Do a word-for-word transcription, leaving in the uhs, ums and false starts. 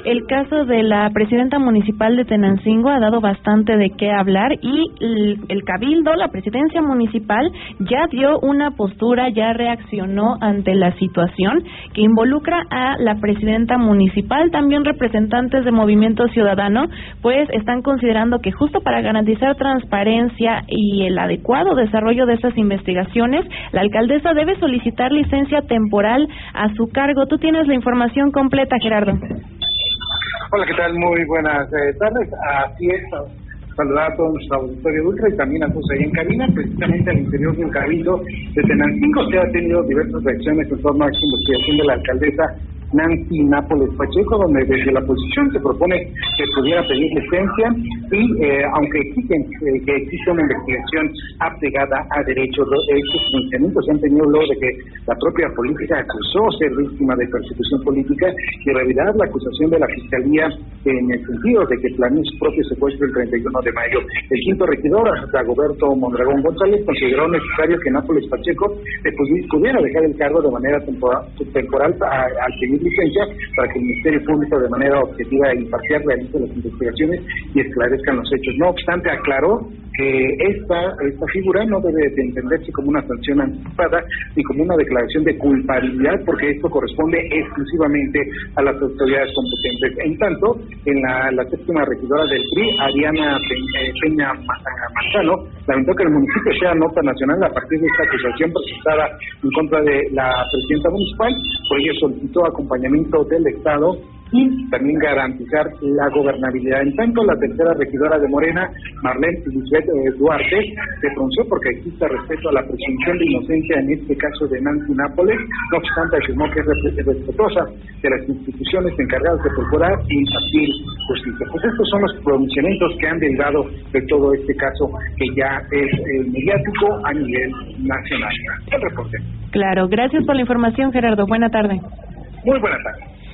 el caso de la presidenta municipal de Tenancingo ha dado bastante de qué hablar y el, el Cabildo, la presidencia municipal, ya dio una postura, ya reaccionó ante la situación que involucra a la presidenta municipal. También representantes de Movimiento Ciudadano pues están considerando que justo para garantizar transparencia y el adecuado desarrollo de estas investigaciones, la alcaldesa debe solicitar licencia temporal a su cargo. Tú tienes la información completa, Gerardo. Hola, ¿qué tal? Muy buenas eh, tardes. Así es, saludar a todos nuestros auditores de Ultra y también a todos ahí en cabina. Precisamente al interior del Cabildo de Tenancingo se ha tenido diversas reacciones en torno a esta investigación de la alcaldesa Nancy Nápoles Pacheco, donde desde la oposición se propone que pudiera pedir licencia y eh, aunque exigen eh, que exista una investigación apegada a derechos, estos pronunciamientos se han tenido luego de que la propia política acusó ser víctima de persecución política y en realidad la acusación de la fiscalía en el sentido de que planeó su propio secuestro el treinta y uno de mayo. El quinto regidor, Dagoberto Mondragón González, consideró necesario que Nápoles Pacheco pudiera dejar el cargo de manera temporal, temporal al pedir licencia para que el Ministerio Público de manera objetiva e imparcial realice las investigaciones y esclarezcan los hechos. No obstante, aclaró que esta esta figura no debe de entenderse como una sanción anticipada ni como una declaración de culpabilidad, porque esto corresponde exclusivamente a las autoridades competentes. En tanto, en la, la séptima regidora del P R I, Ariana Peña Manzano, lamentó que el municipio sea nota nacional a partir de esta acusación presentada en contra de la presidenta municipal. Por ello solicitó acompañamiento del Estado y también garantizar la gobernabilidad. En tanto, la tercera regidora de Morena, Marlene Lisbeth eh, Duarte, se pronunció porque existe respeto a la presunción de inocencia en este caso de Nancy Nápoles. No obstante, afirmó que es respetuosa de las instituciones encargadas de procurar e impartir justicia. Pues estos son los pronunciamientos que han derivado de todo este caso que ya es eh, mediático a nivel nacional. El reporte. Claro, gracias por la información, Gerardo. Buena tarde. Muy buena tarde.